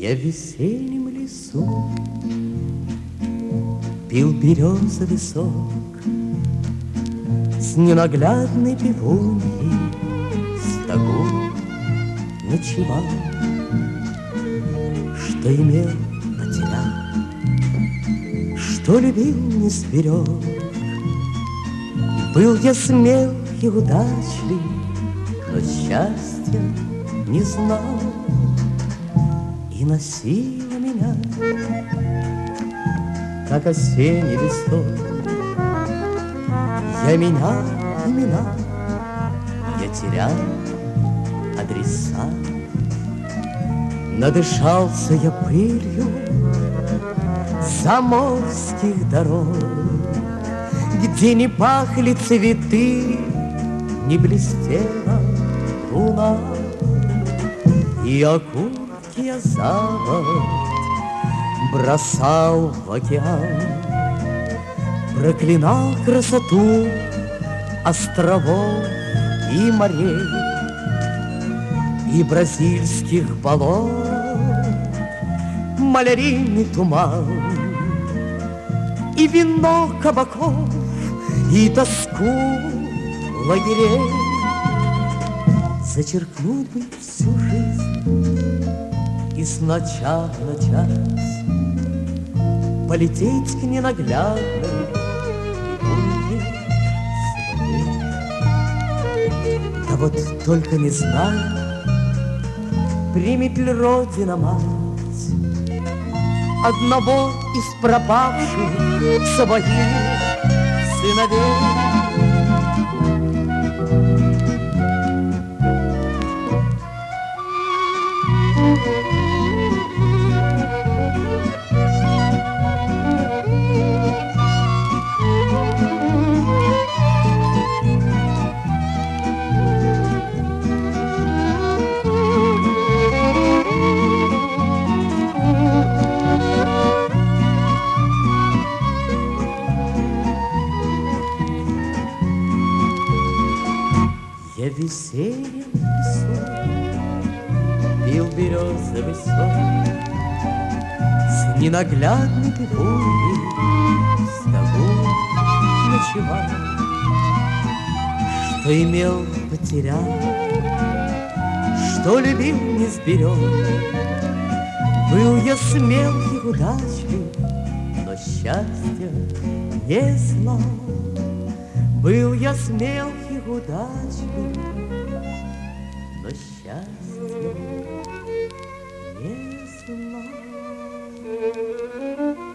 Я в весеннем лесу пил березовый сок с ненаглядной пивуньей, с того ночевал, что имел, потерял, что любил, не сберег. Был я смел и удачлив, но счастья не знал, и носила меня, как осенний листок. Я менял имена, я терял адреса. Надышался я пылью заморских дорог, где не пахли цветы, не блестела луна. И окурки я за борт бросал в океан, проклинал красоту островов и морей, и бразильских болот малярийный туман, и вино кабаков, и тоску лагерей. Зачеркнуть бы всю жизнь и с начала на час полететь к ненаглядной пивунье своей. Да вот только не знаю, примет ли Родина мать одного из пропавших своих сыновей. Я в весеннем лесу пил березовый сок с ненаглядной пивуньей, с тобой ночевал, что имел, потерял, что любил, не сберег. Был я смел и удачлив, но счастья не знал. Был я смел и удачлив, но счастья не знал.